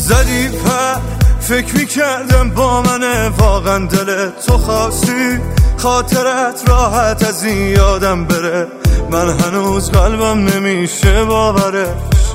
زدی پر فکر میکردم با منه واقعا دل تو خواستی خاطرت راحت از این یادم بره من هنوز قلبم نمیشه باورش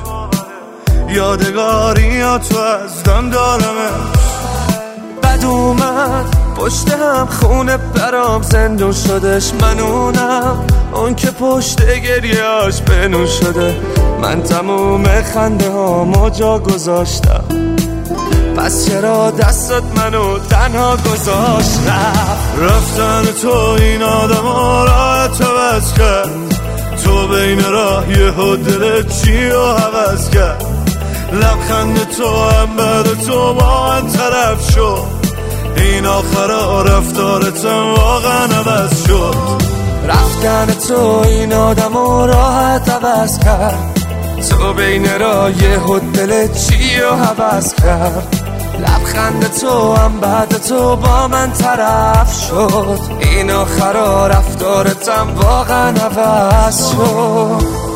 یادگاری یا تو از دم دارمش بد اومد پشت هم خونه برام زندون شدش منونم اون که پشت گریهاش بنون شده من تموم خنده هامو جا گذاشتم پس چرا دستت منو تنها گذاشت رفتن تو این آدم ها راحت عوض کرد تو بین راه یهو دلت چی رو عوض کرد لبخند تو هم بعد تو با من طرف شد این آخرا رفتارتم واقعا عوض شد رفتن تو این آدم ها راحت عوض کرد تو بین راه یهو دلت چی رو عوض کرد لبخند تو هم بعد تو با من طرف شد این آخرا رفتارتم واقعا عوض شد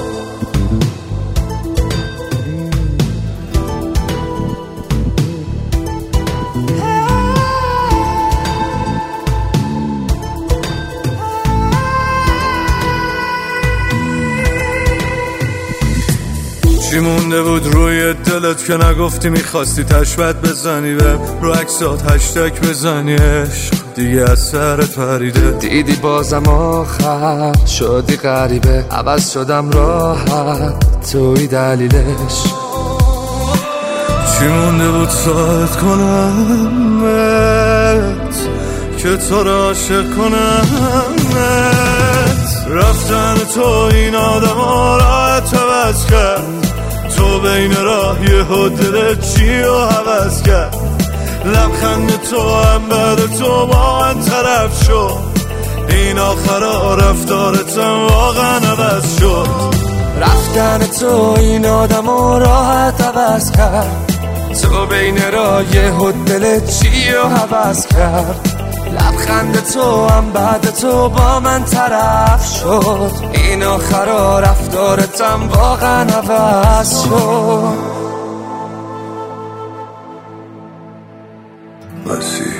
چی مونده بود روی دلت که نگفتی میخواستی تشبت بزنی به رو عکسات هشتگ بزنی عشق دیگه از سرت پریده دیدی بازم آخر شدی غریبه عوض شدم راحت توی دلیلش چی مونده بود ساعت کنمت که تو را عاشق کنمت رفتن تو این آدم ها راحت عوض کرد تو بین راه یهو دلت چی رو عوض کرد لبخند تو هم بعد تو با من طرف شد این آخرا رفتارتم واقعا عوض شد رفتن تو این آدم ها راحت عوض کرد تو بین راه یهو دلت چی رو عوض کرد لبخند تو هم بعد تو با من طرف شد این آخرا رفتارتم واقعا عوض شد